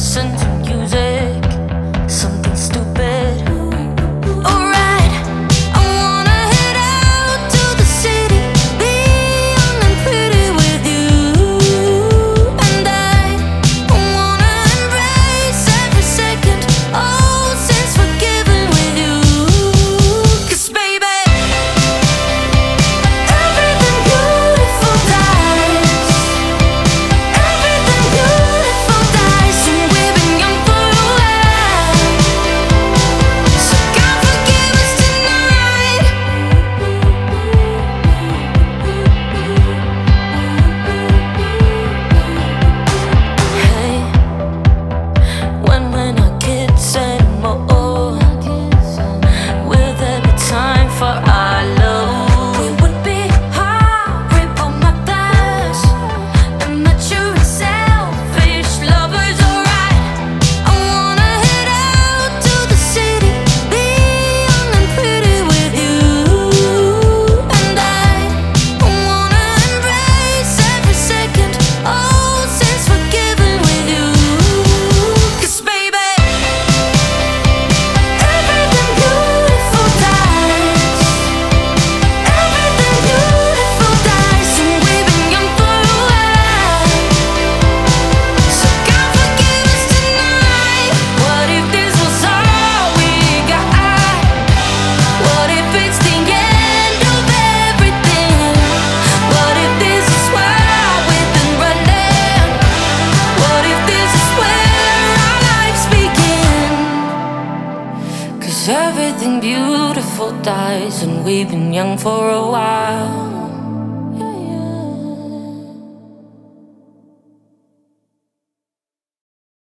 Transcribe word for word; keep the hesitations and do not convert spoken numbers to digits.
listen to music, something stupid. Alright, I wanna head out to the city, be young and pretty with you. And I wanna embrace every second, all sins forgiven with you. 'Cause baby, everything beautiful dies, everything beautiful dies, and we've been young for a while. So God forgive us tonight. Hey, when we're not kids anymore, will there be time for our love? We would be horrible mothers, immature and selfish lovers. Alright, I wanna head out to the city, be young and pretty with you. And I wanna embrace every second, all sins forgiven with you. 'Cause baby, everything beautiful dies, everything beautiful dies, and we've been young for a while. So God forgive us tonight. What if this was all we got? What if it's the end of everything? What if this is where we've been running? What if this is where our lives begin? 'Cause everything beautiful dies, and we've been young for a while.